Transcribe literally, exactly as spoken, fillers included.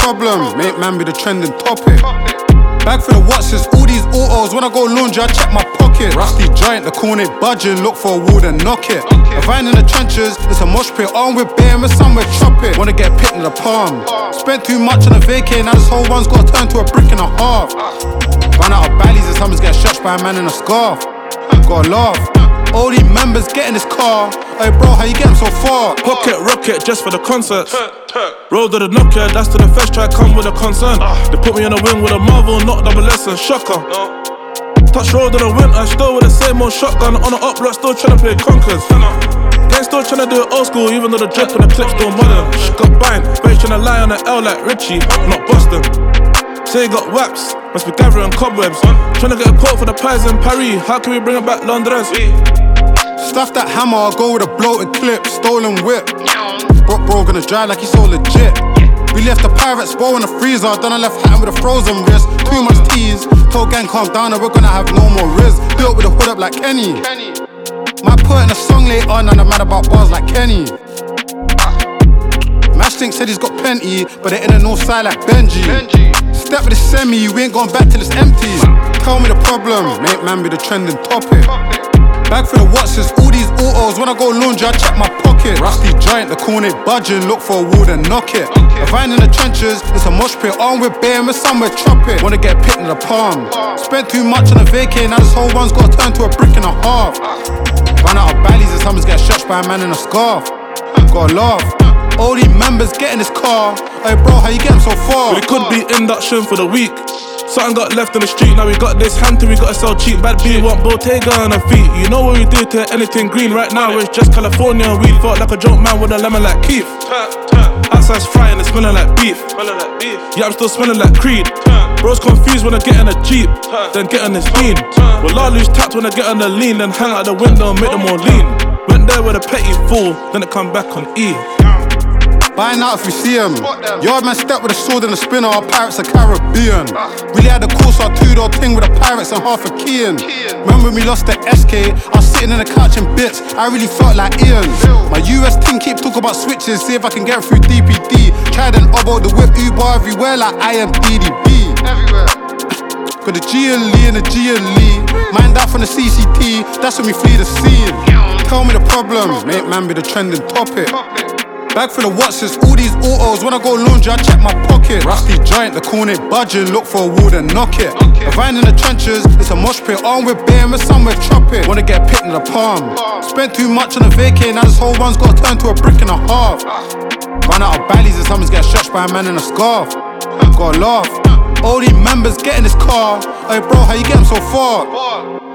problem, make man be the trending topic. Bag for the Watsons, all these autos. When I go laundry, I check my pocket. Rusty giant, the corn ain't budging. Look for a wall, then knock it. A vine in the trenches, it's a mosh pit. Armed with beer, and somewhere chop it. Wanna get picked in the palm. Spent too much on a vacay, now this whole one's got turned to a brick and a half. Run out of baddies and someone's get shot by a man in a scarf. Gotta laugh. All these members get in this car. Hey bro, how you getting so far? Pocket rocket just for the concerts. Roll to the Nokia, that's to the first track, come with a concern. They put me on the wing with a Marvel, not double lesson, shocker. Touch road to the winter, still with the same old shotgun. On the up block, still tryna play conkers. Gang still tryna do it old school, even though the drip and the clips still modern. She got bang, but tryna lie on the L like Richie, not Boston. Say he got waps, must be gathering cobwebs. Tryna get a quote for the pies in Paris, how can we bring it back Londres? Stuff that hammer, I'll go with a bloated clip, stolen whip. Bro, bro gonna dry like he's so legit. We left the pirates bowl in the freezer, then I left hand with a frozen wrist. Too much tease, told gang calm down and we're gonna have no more riz. Built with a hood up like Kenny. Might put in a song later on and I'm mad about bars like Kenny. Mash Think said he's got plenty, but they're in the north side like Benji. Step with the semi, we ain't going back till it's empty. Tell me the problem, make man be the trending topic. Bag for the Watsons, all these autos. When I go laundry, I check my pocket. Rusty giant, the corn ain't budging. Look for a wall, then knock it. A vine in the trenches, it's a mosh pit. Armed with beer, and we're somewhere chop it. Wanna get picked in the palm. Spent too much on a vacay, now this whole one's got turned to a brick and a half. Run out of baddies and someone's get shot by a man in a scarf. Gotta laugh. All these members get in this car. Hey bro, how you getting so far? But it could be induction for the week. Something got left in the street, now we got this hand till we gotta sell cheap. Bad B want Bottega on her feet. You know what we do to anything green right now, it's just California and weed. Felt like a joke man with a lemon like Keith. Outside's frying, it's smelling like beef. Yeah, I'm still smelling like Creed. Bro's confused when I get in a Jeep, then get on this lean. Well, I lose tact when I get on the lean, then hang out the window and make them all lean. Went there with a petty fool, then it come back on E. Buying out if we see him. Yard man step with a sword and a spinner, our pirates are Caribbean. Really had a course, our two-door thing with the pirates and half a key in. Remember when we lost the S K, I was sitting in the couch in bits, I really felt like Ian. My U S team keep talking about switches, see if I can get through D P D. Tried and oboe the whip, Uber everywhere like I am D D B. Everywhere. Got the G and Lee and the G and Lee. Mind out from the C C T, that's when we flee the scene. Tell me the problem, make man be the trending topic. Bag for the Watsons, all these autos. When I go laundry, I check my pocket. Rusty giant, the corn ain't budging. Look for a wall, then knock it. A vine in the trenches, it's a mosh pit. Armed with beer, and we're somewhere chop it. Wanna get picked in the palm. Spent too much on a vacay, now this whole one's got turned to a brick and a half. Run out of baddies and someone's get shot by a man in a scarf. Gotta laugh. All these members get in this car. Hey bro, how you getting so far?